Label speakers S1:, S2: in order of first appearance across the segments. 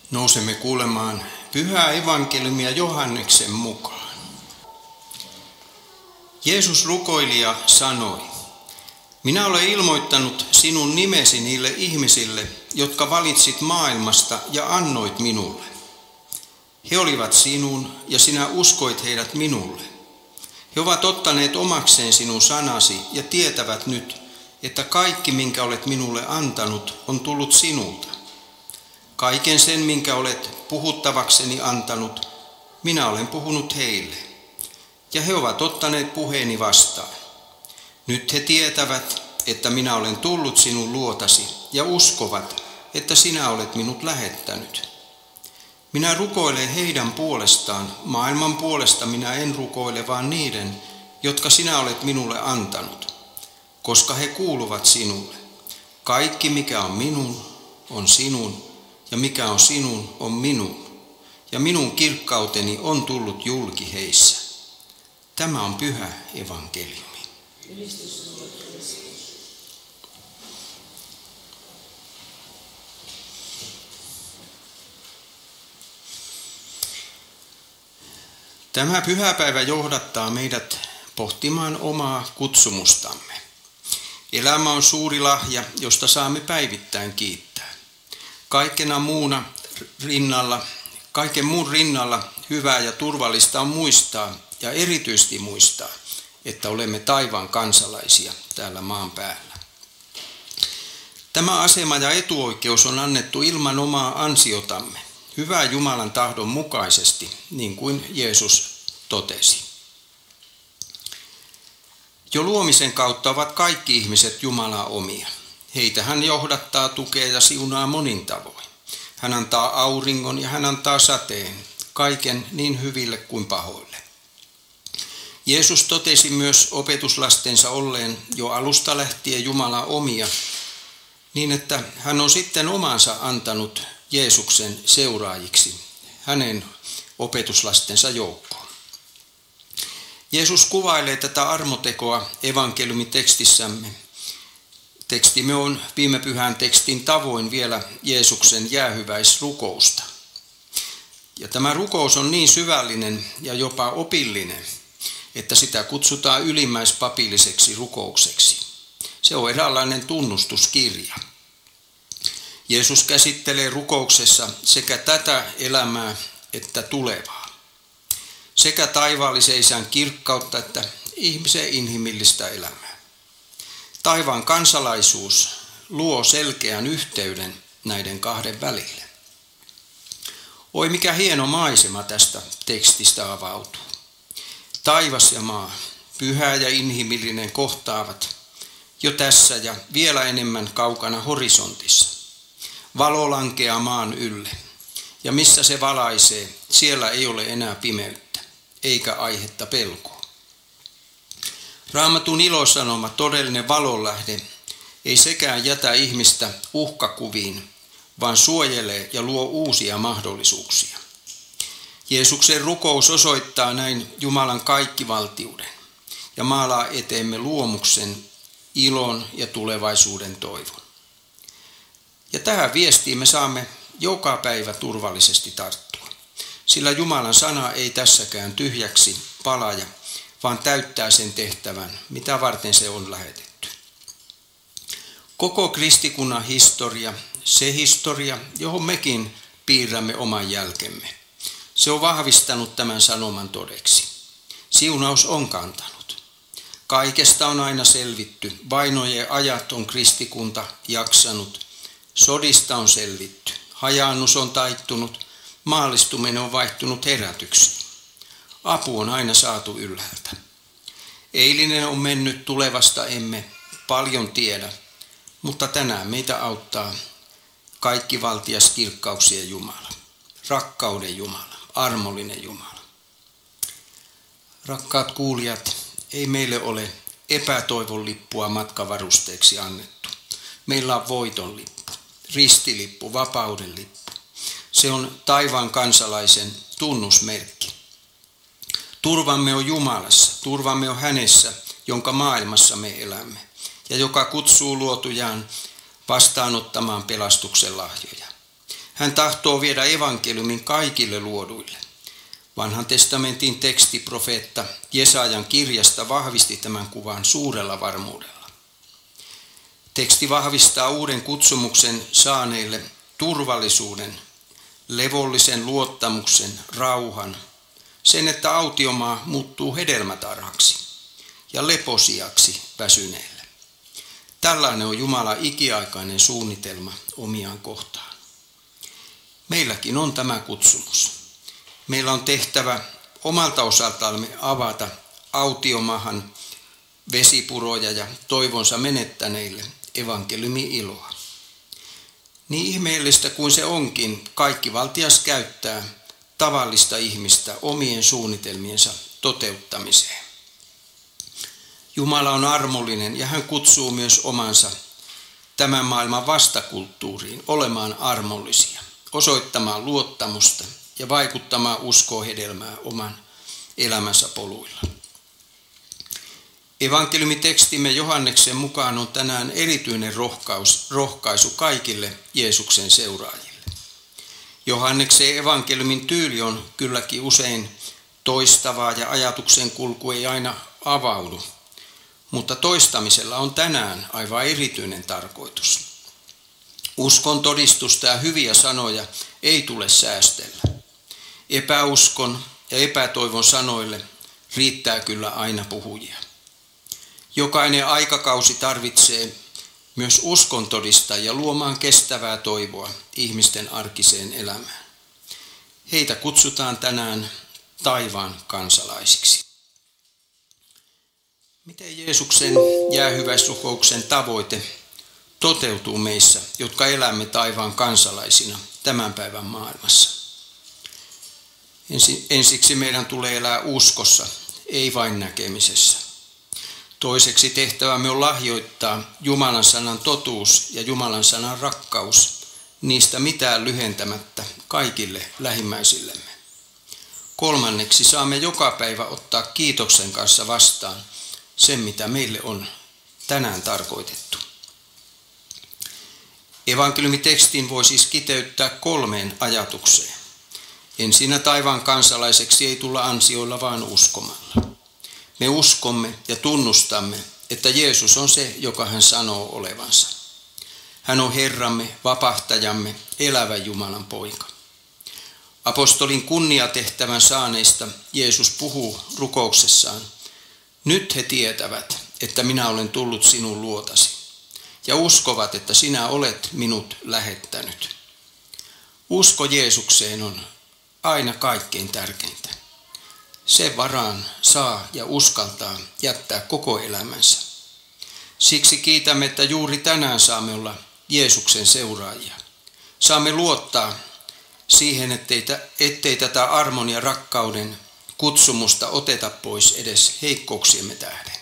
S1: Nousemme kuulemaan pyhää evankeliumia Johanneksen mukaan. Jeesus rukoili ja sanoi: Minä olen ilmoittanut sinun nimesi niille ihmisille, jotka valitsit maailmasta ja annoit minulle. He olivat sinun ja sinä uskoit heidät minulle. He ovat ottaneet omakseen sinun sanasi ja tietävät nyt, että kaikki, minkä olet minulle antanut, on tullut sinulta. Kaiken sen, minkä olet puhuttavakseni antanut, minä olen puhunut heille. Ja he ovat ottaneet puheeni vastaan. Nyt he tietävät, että minä olen tullut sinun luotasi ja uskovat, että sinä olet minut lähettänyt. Minä rukoilen heidän puolestaan, maailman puolesta minä en rukoile, vaan niiden, jotka sinä olet minulle antanut, koska he kuuluvat sinulle. Kaikki, mikä on minun, on sinun, ja mikä on sinun, on minun, ja minun kirkkauteni on tullut julki heissä. Tämä on pyhä evankeliumi. Tämä pyhäpäivä johdattaa meidät pohtimaan omaa kutsumustamme. Elämä on suuri lahja, josta saamme päivittäin kiittää. Kaiken muun rinnalla hyvää ja turvallista on muistaa ja erityisesti muistaa, että olemme taivaan kansalaisia täällä maan päällä. Tämä asema ja etuoikeus on annettu ilman omaa ansiotamme, hyvää Jumalan tahdon mukaisesti, niin kuin Jeesus totesi. Jo luomisen kautta ovat kaikki ihmiset Jumalaa omia. Heitä hän johdattaa, tukee ja siunaa monin tavoin. Hän antaa auringon ja hän antaa sateen, kaiken niin hyville kuin pahoille. Jeesus totesi myös opetuslastensa olleen jo alusta lähtien Jumalaa omia, niin että hän on sitten omansa antanut Jeesuksen seuraajiksi, hänen opetuslastensa joukkoon. Jeesus kuvailee tätä armotekoa evankeliumitekstissämme. Tekstimme on viime pyhän tekstin tavoin vielä Jeesuksen jäähyväisrukousta. Ja tämä rukous on niin syvällinen ja jopa opillinen, että sitä kutsutaan ylimmäispapilliseksi rukoukseksi. Se on eräänlainen tunnustuskirja. Jeesus käsittelee rukouksessa sekä tätä elämää että tulevaa. Sekä taivaallisen Isän kirkkautta että ihmisen inhimillistä elämää. Taivaan kansalaisuus luo selkeän yhteyden näiden kahden välille. Oi, mikä hieno maisema tästä tekstistä avautuu. Taivas ja maa, pyhä ja inhimillinen kohtaavat jo tässä ja vielä enemmän kaukana horisontissa. Valo lankeaa maan ylle, ja missä se valaisee, siellä ei ole enää pimeyttä, eikä aihetta pelkoa. Raamatun ilosanoma, todellinen valonlähde, ei sekään jätä ihmistä uhkakuviin, vaan suojelee ja luo uusia mahdollisuuksia. Jeesuksen rukous osoittaa näin Jumalan kaikkivaltiuden ja maalaa eteemme luomuksen, ilon ja tulevaisuuden toivon. Ja tähän viestiin me saamme joka päivä turvallisesti tarttua, sillä Jumalan sana ei tässäkään tyhjäksi palaja, vaan täyttää sen tehtävän, mitä varten se on lähetetty. Koko kristikunnan historia, se historia, johon mekin piirrämme oman jälkemme, se on vahvistanut tämän sanoman todeksi. Siunaus on kantanut. Kaikesta on aina selvitty, vainojen ajat on kristikunta jaksanut, sodista on selvitty, hajaannus on taittunut, maallistuminen on vaihtunut herätyksiin. Apu on aina saatu ylhäältä. Eilinen on mennyt, tulevasta emme paljon tiedä, mutta tänään meitä auttaa kaikkivaltias kirkkauksien Jumala, rakkauden Jumala, armollinen Jumala. Rakkaat kuulijat, ei meille ole epätoivon lippua matkavarusteeksi annettu. Meillä on voiton lippu, ristilippu, vapauden lippu. Se on taivaan kansalaisen tunnusmerkki. Turvamme on Jumalassa, turvamme on hänessä, jonka maailmassa me elämme, ja joka kutsuu luotujaan vastaanottamaan pelastuksen lahjoja. Hän tahtoo viedä evankeliumin kaikille luoduille. Vanhan testamentin teksti profeetta Jesajan kirjasta vahvisti tämän kuvan suurella varmuudella. Teksti vahvistaa uuden kutsumuksen saaneille turvallisuuden, levollisen luottamuksen, rauhan, sen, että autiomaa muuttuu hedelmätarhaksi ja leposiaksi väsyneille. Tällainen on Jumalan ikiaikainen suunnitelma omiaan kohtaan. Meilläkin on tämä kutsumus. Meillä on tehtävä omalta osaltamme avata autiomaahan vesipuroja ja toivonsa menettäneille evankeliumi-iloa. Niin ihmeellistä kuin se onkin, kaikkivaltias käyttää tavallista ihmistä omien suunnitelmiensa toteuttamiseen. Jumala on armollinen ja hän kutsuu myös omansa tämän maailman vastakulttuuriin olemaan armollisia, osoittamaan luottamusta ja vaikuttamaan uskoa hedelmää oman elämänsä poluilla. Evankeliumitekstimme Johanneksen mukaan on tänään erityinen rohkaisu kaikille Jeesuksen seuraajille. Johanneksen evankeliumin tyyli on kylläkin usein toistavaa ja ajatuksen kulku ei aina avaudu, mutta toistamisella on tänään aivan erityinen tarkoitus. Uskon todistusta ja hyviä sanoja ei tule säästellä. Epäuskon ja epätoivon sanoille riittää kyllä aina puhujia. Jokainen aikakausi tarvitsee myös uskon todistajia luomaan kestävää toivoa ihmisten arkiseen elämään. Heitä kutsutaan tänään taivaan kansalaisiksi. Miten Jeesuksen jäähyväisrukouksen tavoite toteutuu meissä, jotka elämme taivaan kansalaisina tämän päivän maailmassa? Ensiksi meidän tulee elää uskossa, ei vain näkemisessä. Toiseksi tehtävämme on lahjoittaa Jumalan sanan totuus ja Jumalan sanan rakkaus, niistä mitään lyhentämättä kaikille lähimmäisillemme. Kolmanneksi saamme joka päivä ottaa kiitoksen kanssa vastaan sen, mitä meille on tänään tarkoitettu. Evankeliumitekstin voi siis kiteyttää 3 ajatukseen. Ensinnä taivaan kansalaiseksi ei tulla ansioilla, vaan uskomalla. Me uskomme ja tunnustamme, että Jeesus on se, joka hän sanoo olevansa. Hän on Herramme, vapahtajamme, elävä Jumalan poika. Apostolin kunniatehtävän saaneista Jeesus puhuu rukouksessaan. Nyt he tietävät, että minä olen tullut sinun luotasi, ja uskovat, että sinä olet minut lähettänyt. Usko Jeesukseen on aina kaikkein tärkeintä. Sen varaan saa ja uskaltaa jättää koko elämänsä. Siksi kiitämme, että juuri tänään saamme olla Jeesuksen seuraajia. Saamme luottaa siihen, ettei tätä armon ja rakkauden kutsumusta oteta pois edes heikkouksiemme tähden.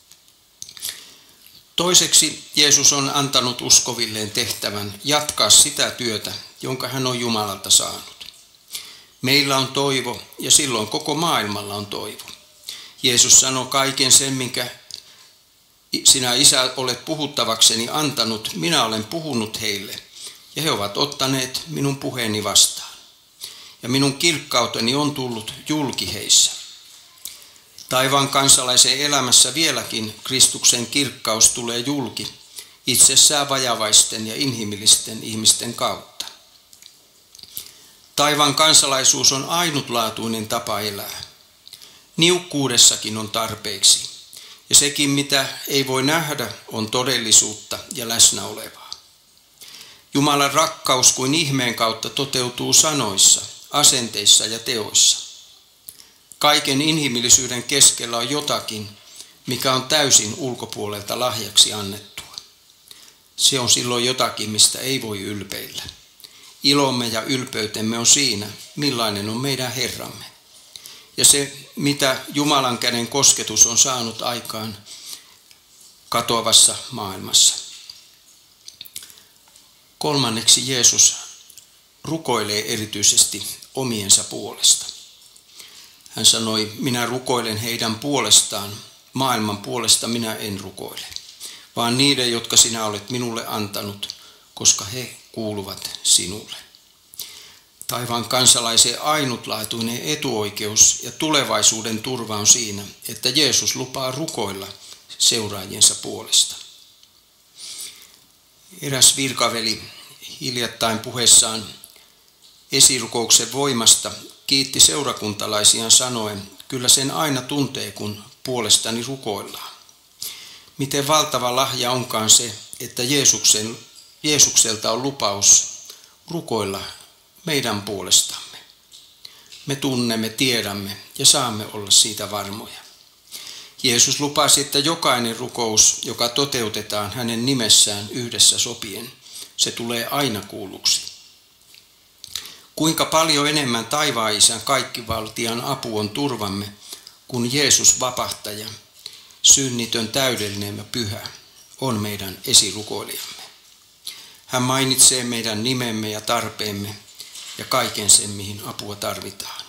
S1: Toiseksi Jeesus on antanut uskovilleen tehtävän jatkaa sitä työtä, jonka hän on Jumalalta saanut. Meillä on toivo ja silloin koko maailmalla on toivo. Jeesus sanoi kaiken sen, minkä sinä Isä olet puhuttavakseni antanut, minä olen puhunut heille ja he ovat ottaneet minun puheeni vastaan. Ja minun kirkkauteni on tullut julki heissä. Taivaan kansalaisen elämässä vieläkin Kristuksen kirkkaus tulee julki itsessään vajavaisten ja inhimillisten ihmisten kautta. Taivaan kansalaisuus on ainutlaatuinen tapa elää. Niukkuudessakin on tarpeeksi, ja sekin mitä ei voi nähdä on todellisuutta ja läsnä olevaa. Jumalan rakkaus kuin ihmeen kautta toteutuu sanoissa, asenteissa ja teoissa. Kaiken inhimillisyyden keskellä on jotakin, mikä on täysin ulkopuolelta lahjaksi annettua. Se on silloin jotakin, mistä ei voi ylpeillä. Ilomme ja ylpeytemme on siinä, millainen on meidän Herramme. Ja se, mitä Jumalan käden kosketus on saanut aikaan katoavassa maailmassa. Kolmanneksi Jeesus rukoilee erityisesti omiensa puolesta. Hän sanoi, minä rukoilen heidän puolestaan, maailman puolesta minä en rukoile, vaan niiden, jotka sinä olet minulle antanut, koska he kuuluvat sinulle. Taivaan kansalaisen ainutlaatuinen etuoikeus ja tulevaisuuden turva on siinä, että Jeesus lupaa rukoilla seuraajiensa puolesta. Eräs virkaveli hiljattain puheessaan esirukouksen voimasta kiitti seurakuntalaisiaan sanoen, kyllä sen aina tuntee, kun puolestani rukoillaan. Miten valtava lahja onkaan se, että Jeesukselta on lupaus rukoilla meidän puolestamme. Me tunnemme, tiedämme ja saamme olla siitä varmoja. Jeesus lupasi, että jokainen rukous, joka toteutetaan hänen nimessään yhdessä sopien, se tulee aina kuulluksi. Kuinka paljon enemmän taivaan Isän kaikkivaltiaan apu on turvamme, kun Jeesus vapahtaja, synnitön, täydellinen ja pyhä, on meidän esirukoilijamme. Hän mainitsee meidän nimemme ja tarpeemme ja kaiken sen, mihin apua tarvitaan.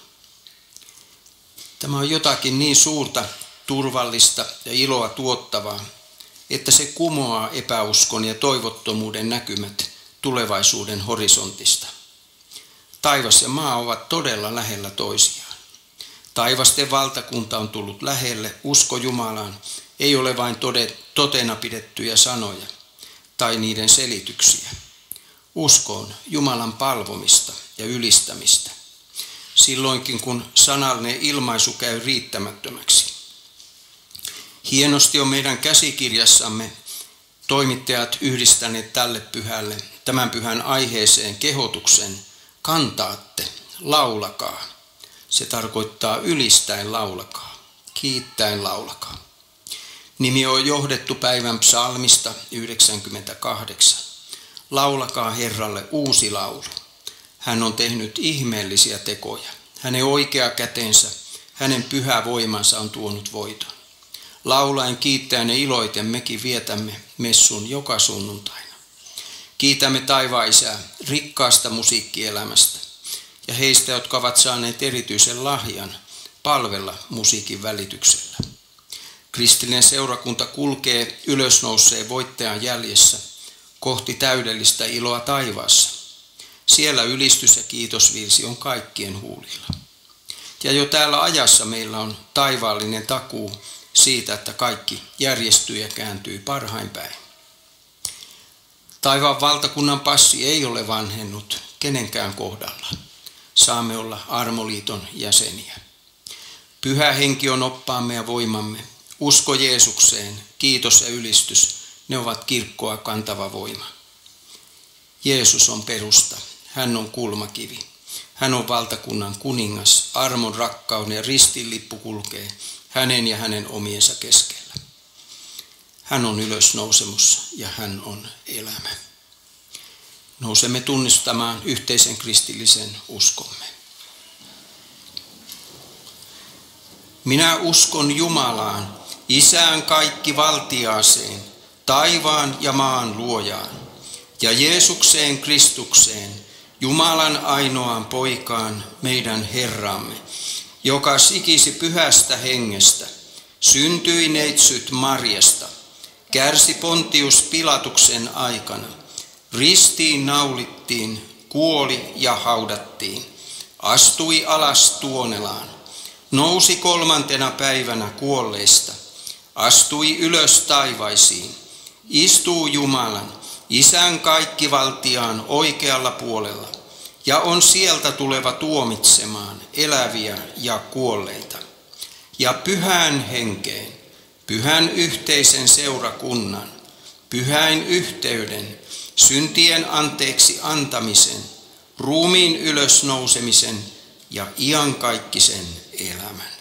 S1: Tämä on jotakin niin suurta, turvallista ja iloa tuottavaa, että se kumoaa epäuskon ja toivottomuuden näkymät tulevaisuuden horisontista. Taivas ja maa ovat todella lähellä toisiaan. Taivasten valtakunta on tullut lähelle, usko Jumalaan ei ole vain totena pidettyjä sanoja tai niiden selityksiä. Usko on Jumalan palvomista ja ylistämistä, silloinkin kun sanallinen ilmaisu käy riittämättömäksi. Hienosti on meidän käsikirjassamme toimittajat yhdistäneet tämän pyhän aiheeseen kehotuksen kantaatte, laulakaa. Se tarkoittaa ylistäen laulakaa, kiittäen laulakaa. Nimi on johdettu päivän psalmista 98. Laulakaa Herralle uusi laulu. Hän on tehnyt ihmeellisiä tekoja. Hänen oikea kätensä, hänen pyhä voimansa on tuonut voiton. Laulaen, kiittäen ja iloiten mekin vietämme messun joka sunnuntaina. Kiitämme taivaan Isää rikkaasta musiikkielämästä ja heistä, jotka ovat saaneet erityisen lahjan palvella musiikin välityksellä. Kristillinen seurakunta kulkee ylösnouseen voittajan jäljessä kohti täydellistä iloa taivaassa. Siellä ylistys ja kiitosvirsi on kaikkien huulilla. Ja jo täällä ajassa meillä on taivaallinen takuu siitä, että kaikki järjestyy ja kääntyy parhain päin. Taivaan valtakunnan passi ei ole vanhennut kenenkään kohdalla. Saamme olla armoliiton jäseniä. Pyhä henki on oppaamme ja voimamme. Usko Jeesukseen, kiitos ja ylistys, ne ovat kirkkoa kantava voima. Jeesus on perusta, hän on kulmakivi. Hän on valtakunnan kuningas, armon, rakkauden ja ristinlippu kulkee hänen ja hänen omiensa keskellä. Hän on ylösnousemus ja hän on elämä. Nousemme tunnistamaan yhteisen kristillisen uskomme. Minä uskon Jumalaan, Isään kaikkivaltiaaseen, taivaan ja maan luojaan, ja Jeesukseen Kristukseen, Jumalan ainoaan poikaan, meidän Herramme, joka sikisi pyhästä hengestä, syntyi neitsyt Marjasta, kärsi Pontius Pilatuksen aikana, ristiin naulittiin, kuoli ja haudattiin, astui alas Tuonelaan, nousi 3. päivänä kuolleista, astui ylös taivaisiin, istuu Jumalan, Isän kaikkivaltiaan oikealla puolella, ja on sieltä tuleva tuomitsemaan eläviä ja kuolleita. Ja pyhään henkeen, pyhän yhteisen seurakunnan, pyhäin yhteyden, syntien anteeksi antamisen, ruumiin ylösnousemisen ja iankaikkisen elämän.